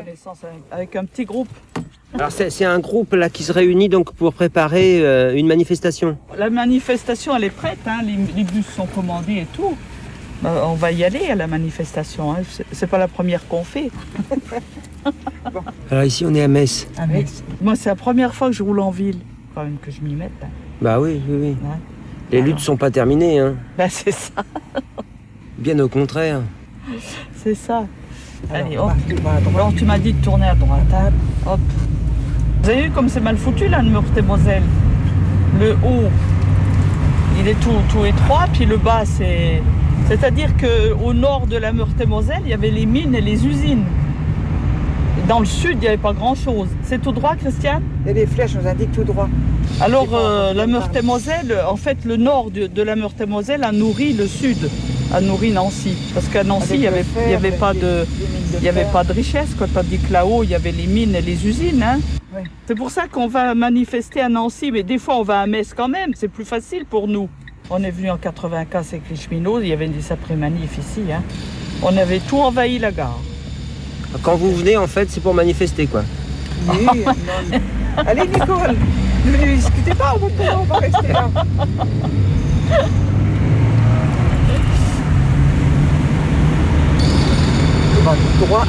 connaissance avec un petit groupe. Alors c'est un groupe là qui se réunit donc pour préparer une manifestation. La manifestation, elle est prête, hein, les bus sont commandés et tout. On va y aller à la manifestation, hein. C'est pas la première qu'on fait. Bon. Alors ici on est à Metz. À Metz. Moi c'est la première fois que je roule en ville, quand même que je m'y mette. Hein. Bah oui. Ouais. Les luttes sont pas terminées. Hein. Bah c'est ça. Bien au contraire. C'est ça. Allez, hop. Alors tu m'as dit de tourner à droite. Hein. Hop. Vous avez vu comme c'est mal foutu là, le Meurthe-et-Moselle. Le haut, il est tout étroit, puis le bas, c'est-à-dire qu'au nord de la Meurthe-et-Moselle, il y avait les mines et les usines. Et dans le sud, il n'y avait pas grand-chose. C'est tout droit, Christiane ? Il y a des flèches, on nous indique tout droit. Alors, la Meurthe-et-Moselle, en fait, le nord de la Meurthe-et-Moselle a nourri le sud, a nourri Nancy. Parce qu'à Nancy, il n'y avait pas de richesse, quoi. Tandis que là-haut, il y avait les mines et les usines. Hein. Oui. C'est pour ça qu'on va manifester à Nancy, mais des fois, on va à Metz quand même. C'est plus facile pour nous. On est venu en 95 avec les cheminots, il y avait des après-manifs ici. Hein. On avait tout envahi la gare. Quand vous venez, en fait, c'est pour manifester, quoi. Oui, non. Allez, Nicole, ne discutez pas, on va rester là. Tout droit.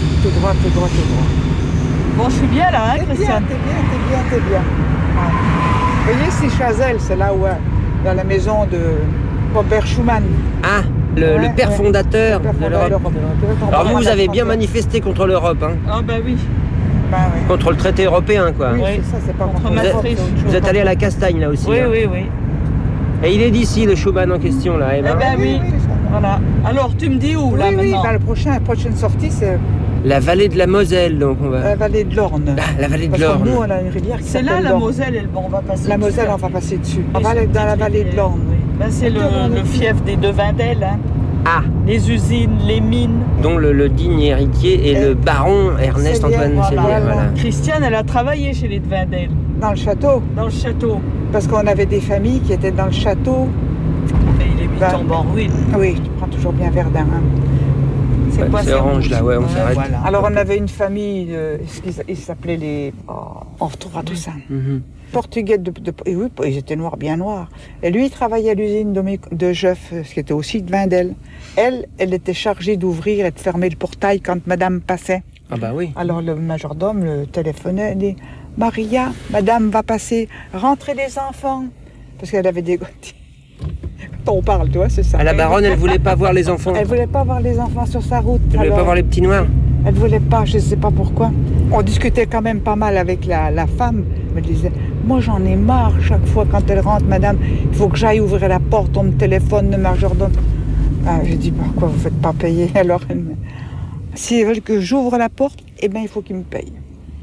Bon, je suis bien là, hein, Christiane. T'es bien. Ah. Vous voyez, c'est Chazelle, c'est là où, dans la maison de Robert Schuman. Ah, le père fondateur de l'Europe. Alors vous avez bien manifesté contre l'Europe, hein. Ah bah oui. Contre le traité européen, quoi. Oui, c'est ça, c'est pas contre Maastricht. Vous êtes allé à la Castagne, là aussi. Oui, hein. oui. Et il est d'ici, le Schuman en question, là. Eh ben oui. Voilà. Alors, tu me dis où, là, maintenant ? La prochaine sortie, c'est... La vallée de la Moselle, donc on va... La vallée de l'Orne. La vallée de Parce l'Orne. que nous, on a une rivière qui c'est là, la Moselle, on va passer La Moselle, on va passer dessus. On va aller dans la vallée de l'Orne. Oui. Ben, c'est le fief des Devindel, hein. Ah. Les usines, les mines. Dont le digne héritier est le baron Ernest Antoine Sélier. Voilà. Christiane, elle a travaillé chez les Devindel. Dans le château. Parce qu'on avait des familles qui étaient dans le château. Mais il est vite tombé en ruine. Oui, tu prends toujours bien Verdun. Hein. C'est quoi, c'est orange, là, on s'arrête. Voilà. Alors on avait une famille, ils s'appelaient les... on retrouvera tout ça. Portugais et oui, ils étaient noirs, bien noirs. Et lui, il travaillait à l'usine de Jeuf, ce qui était aussi de Vindel. Elle était chargée d'ouvrir et de fermer le portail quand madame passait. Ah bah oui. Alors le majordome le téléphonait, il dit « Maria, madame va passer, rentrez les enfants !» Parce qu'elle avait des... Quand on parle, tu vois, c'est ça. À la baronne, elle voulait pas voir les enfants. Elle voulait pas voir les enfants sur sa route. Elle voulait pas voir les petits noirs. Elle voulait pas, je sais pas pourquoi. On discutait quand même pas mal avec la femme. Elle me disait, moi j'en ai marre chaque fois quand elle rentre, madame, il faut que j'aille ouvrir la porte, on me téléphone, le majordome. Ah, je dis, pourquoi vous faites pas payer? Alors, s'ils veulent que j'ouvre la porte, eh bien il faut qu'ils me payent.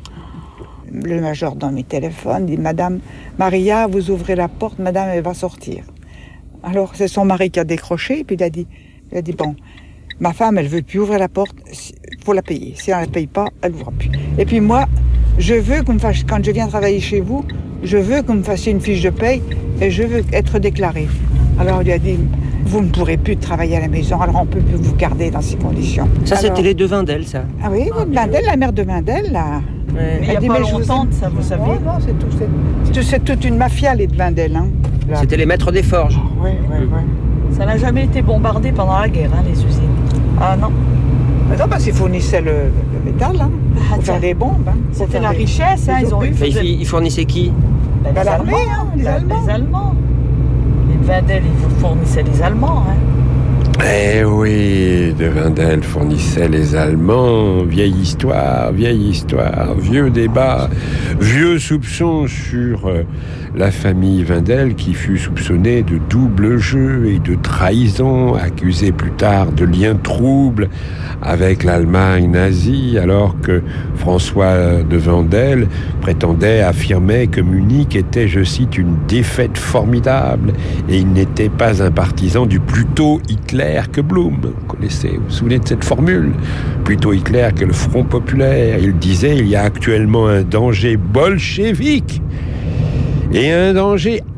Le majordome, il téléphone, dit, madame, Maria, vous ouvrez la porte, madame, elle va sortir. Alors, c'est son mari qui a décroché, puis il a dit, bon, ma femme, elle veut plus ouvrir la porte, il faut la payer. Si elle ne la paye pas, elle n'ouvrira plus. Et puis moi, je veux qu'on me fasse, quand je viens travailler chez vous, je veux qu'on me fassiez une fiche de paye et je veux être déclarée. Alors, il lui a dit, vous ne pourrez plus travailler à la maison, alors on peut plus vous garder dans ces conditions. Ça, c'était les Devindel, ça. Ah oui, Vindel, la mère de Vindel, là. Ouais. Il y a pas longtemps, ça, vous savez. Non, c'est toute une mafia, les Devindel, hein. C'était les maîtres des forges. Oui. Ça n'a jamais été bombardé pendant la guerre, hein, les usines. Ah non. Non, parce qu'ils fournissaient le métal, hein, pour faire des bombes. Hein, c'était la richesse, hein, ils ont eu. Ils fournissaient qui? L'armée, hein, les Allemands. Les Devindel, ils fournissaient les Allemands, hein. Eh oui, Devindel fournissait les Allemands. Vieille histoire, vieux débat, vieux soupçon sur la famille Vindel qui fut soupçonnée de double jeu et de trahison, accusée plus tard de liens troubles avec l'Allemagne nazie, alors que François de Vindel affirmait que Munich était, je cite, une défaite formidable et il n'était pas un partisan du plutôt Hitler que Blum. Vous vous souvenez de cette formule? Plutôt Hitler que le Front populaire. Il disait, il y a actuellement un danger bolchevique et un danger